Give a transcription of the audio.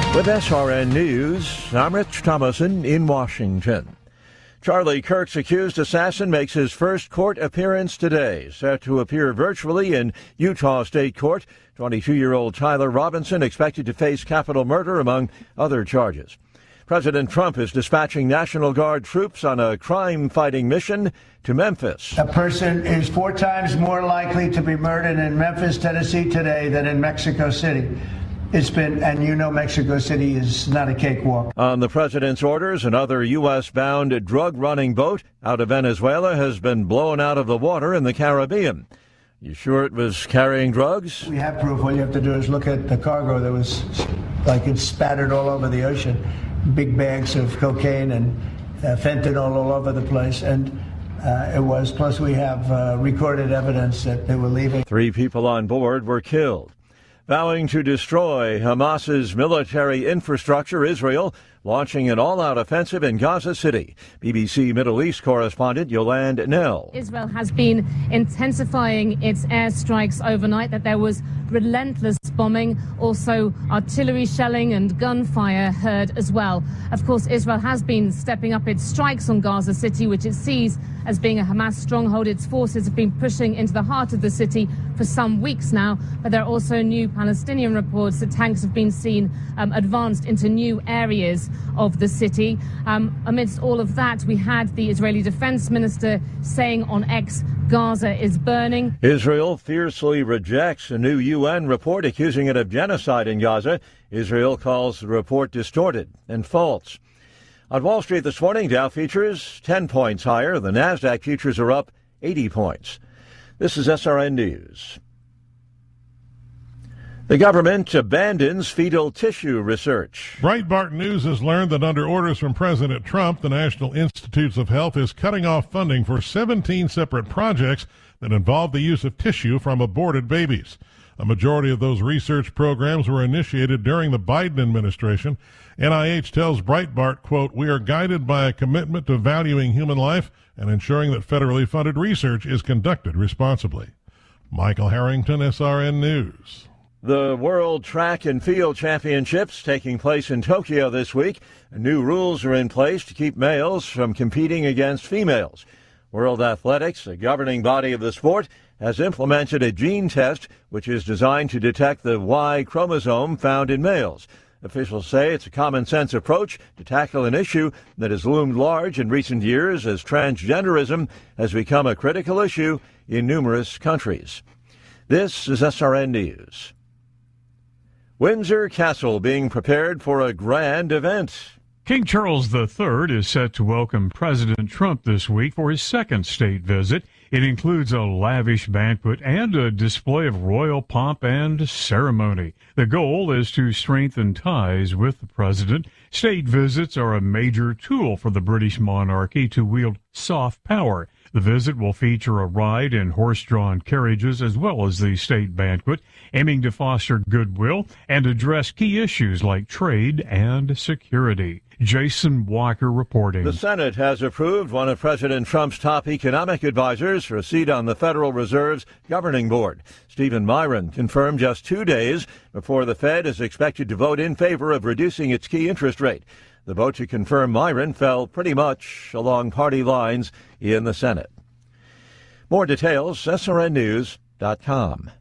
With SRN News, I'm Rich Thomason in Washington. Charlie Kirk's accused assassin makes his first court appearance today. Set to appear virtually in Utah State Court, 22-year-old Tyler Robinson expected to face capital murder among other charges. President Trump is dispatching National Guard troops on a crime-fighting mission to Memphis. A person is 4 times more likely to be murdered in Memphis, Tennessee today than in Mexico City. It's been, and you know Mexico City is not a cakewalk. On the president's orders, another U.S.-bound drug-running boat out of Venezuela has been blown out of the water in the Caribbean. You sure it was carrying drugs? We have proof. All you have to do is look at the cargo that was like it spattered all over the ocean. Big bags of cocaine and fentanyl all over the place. And it was. Plus, we have recorded evidence that they were leaving. 3 people on board were killed. Vowing to destroy Hamas's military infrastructure, Israel launching an all-out offensive in Gaza City. BBC Middle East correspondent Yolande Knell. Israel has been intensifying its airstrikes overnight, that there was relentless bombing, also artillery shelling and gunfire heard as well. Of course, Israel has been stepping up its strikes on Gaza City, which it sees as being a Hamas stronghold. Its forces have been pushing into the heart of the city for some weeks now, but there are also new Palestinian reports that tanks have been seen advanced into new areas of the city. Amidst all of that, we had the Israeli defense minister saying on X, Gaza is burning. Israel fiercely rejects a new UN report accusing it of genocide in Gaza. Israel calls the report distorted and false. On Wall Street this morning, Dow futures 10 points higher. The Nasdaq futures are up 80 points. This is SRN News. The government abandons fetal tissue research. Breitbart News has learned that under orders from President Trump, the National Institutes of Health is cutting off funding for 17 separate projects that involve the use of tissue from aborted babies. A majority of those research programs were initiated during the Biden administration. NIH tells Breitbart, quote, "We are guided by a commitment to valuing human life and ensuring that federally funded research is conducted responsibly." Michael Harrington, SRN News. The World Track and Field Championships taking place in Tokyo this week. New rules are in place to keep males from competing against females. World Athletics, a governing body of the sport, has implemented a gene test which is designed to detect the Y chromosome found in males. Officials say it's a common-sense approach to tackle an issue that has loomed large in recent years as transgenderism has become a critical issue in numerous countries. This is SRN News. Windsor Castle being prepared for a grand event. King Charles III is set to welcome President Trump this week for his second state visit. It includes a lavish banquet and a display of royal pomp and ceremony. The goal is to strengthen ties with the president. State visits are a major tool for the British monarchy to wield soft power. The visit will feature a ride in horse-drawn carriages as well as the state banquet, aiming to foster goodwill and address key issues like trade and security. Jason Walker reporting. The Senate has approved one of President Trump's top economic advisors for a seat on the Federal Reserve's governing board. Stephen Miron confirmed just 2 days before the Fed is expected to vote in favor of reducing its key interest rate. The vote to confirm Miron fell pretty much along party lines in the Senate. More details, srnnews.com.